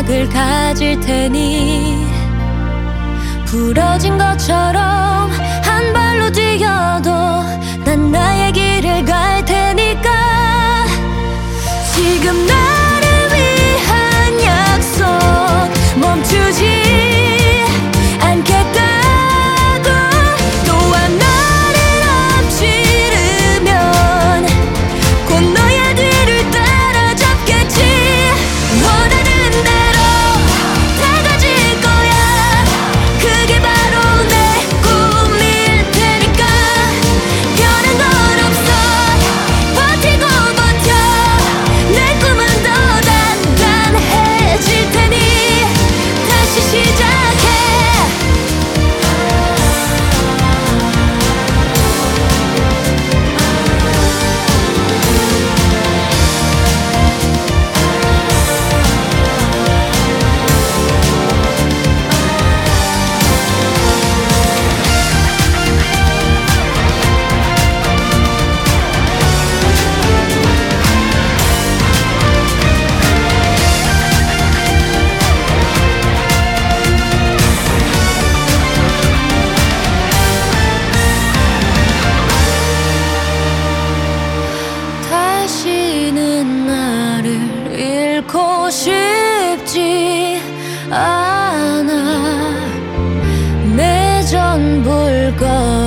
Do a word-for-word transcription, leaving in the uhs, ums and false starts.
생각을 가질 테니 부러진 것처럼 한 발로 뛰어도 난 나의 길을 갈 테니까 지금 나를 위한 약속 멈추지 않겠다고 또한 나를 앞지르면 곧 너의 뒤를 따라잡겠지 원하는 대로 다 가질 거야 그게 바로 내 꿈일 테니까 변한 건 없어 버티고 버텨 내 꿈은 더 단단해질 테니 다시 시작해 다시는 나를 잃고 싶지 않아 내 전부일 것